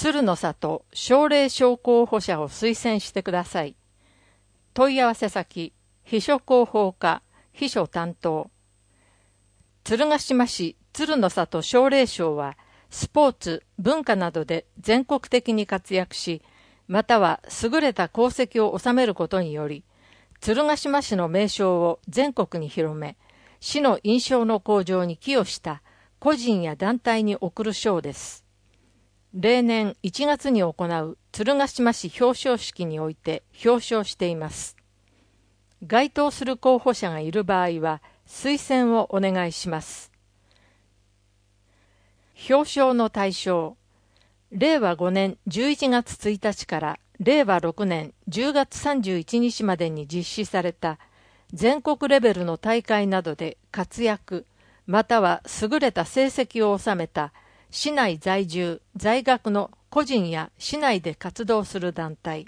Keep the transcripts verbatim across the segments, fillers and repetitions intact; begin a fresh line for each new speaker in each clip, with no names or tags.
鶴の里奨励賞候補者を推薦してください。問い合わせ先、秘書広報課、秘書担当。鶴ヶ島市鶴の里奨励賞は、スポーツ、文化などで全国的に活躍し、または優れた功績を収めることにより、鶴ヶ島市の名称を全国に広め、市の印象の向上に寄与した個人や団体に贈る賞です。例年いちがつに行う鶴ヶ島市表彰式において表彰しています。該当する候補者がいる場合は推薦をお願いします。表彰の対象、れいわごねんじゅういちがつついたちかられいわろくねんじゅうがつさんじゅういちにちまでに実施された全国レベルの大会などで活躍、または優れた成績を収めた市内在住、在学の個人や市内で活動する団体。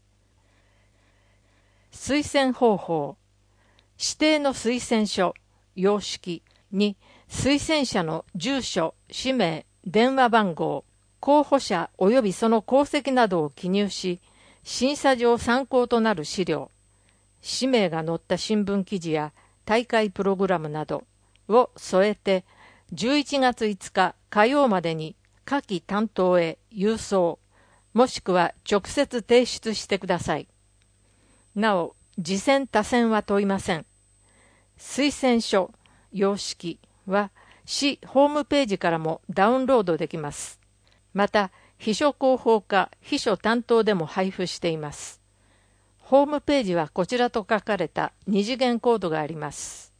推薦方法、指定の推薦書、様式に推薦者の住所、氏名、電話番号、候補者及びその功績などを記入し、審査上参考となる資料、氏名が載った新聞記事や大会プログラムなどを添えて、じゅういちがついつか火曜までに下記担当へ郵送、もしくは直接提出してください。なお、次選他選は問いません。推薦書、様式は市ホームページからもダウンロードできます。また、秘書広報課、秘書担当でも配布しています。ホームページはこちらと書かれた二次元コードがあります。